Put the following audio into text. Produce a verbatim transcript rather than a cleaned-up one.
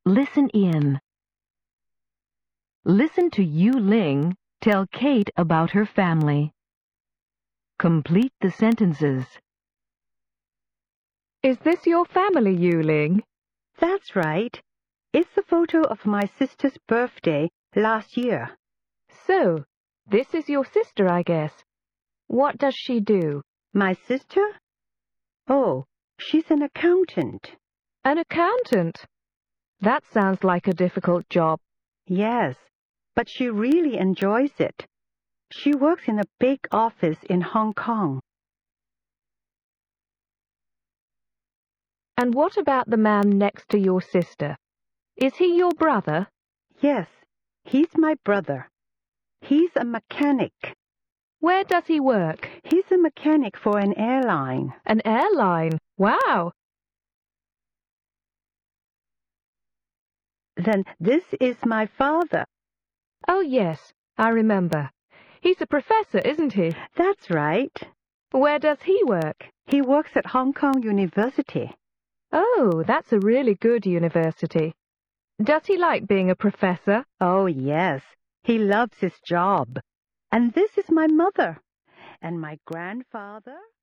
Listen in. Listen to Yu Ling tell Kate about her family. Complete the sentences. Is this your family, Yu Ling? That's right. It's a photo of my sister's birthday last year. So, this is your sister, I guess. What does she do? My sister? Oh, she's an accountant. An accountant? That sounds like a difficult job. Yes, but she really enjoys it. She works in a big office in Hong Kong. And what about the man next to your sister? Is he your brother? Yes, he's my brother. He's a mechanic. Where does he work? He's a mechanic for an airline. An airline? Wow! Then this is my father. Oh, yes, I remember. He's a professor, isn't he? That's right. Where does he work? He works at Hong Kong University. Oh, that's a really good university. Does he like being a professor? Oh, yes. He loves his job. And this is my mother. And my grandfather...